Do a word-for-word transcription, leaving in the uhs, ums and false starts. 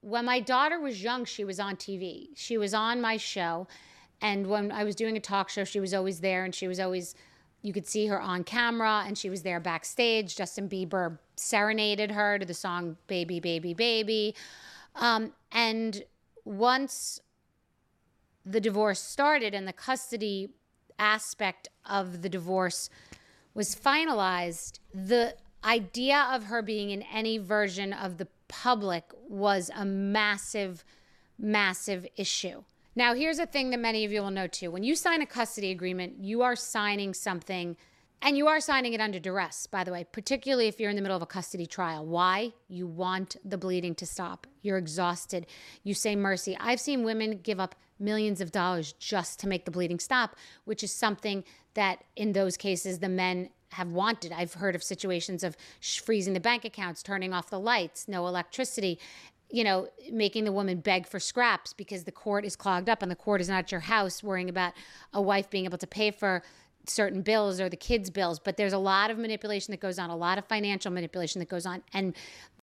when my daughter was young, she was on T V. She was on my show. And when I was doing a talk show, she was always there, and she was always, you could see her on camera, and she was there backstage. Justin Bieber serenaded her to the song Baby, Baby, Baby. Um, and once the divorce started and the custody aspect of the divorce was finalized, the idea of her being in any version of the public was a massive, massive issue. Now, here's a thing that many of you will know too. When you sign a custody agreement, you are signing something, and you are signing it under duress, by the way, particularly if you're in the middle of a custody trial. Why? You want the bleeding to stop. You're exhausted. You say mercy. I've seen women give up millions of dollars just to make the bleeding stop, which is something that in those cases the men have wanted. I've heard of situations of freezing the bank accounts, turning off the lights, no electricity, you know, making the woman beg for scraps because the court is clogged up and the court is not your house, worrying about a wife being able to pay for certain bills or the kids' bills. But there's a lot of manipulation that goes on, a lot of financial manipulation that goes on. And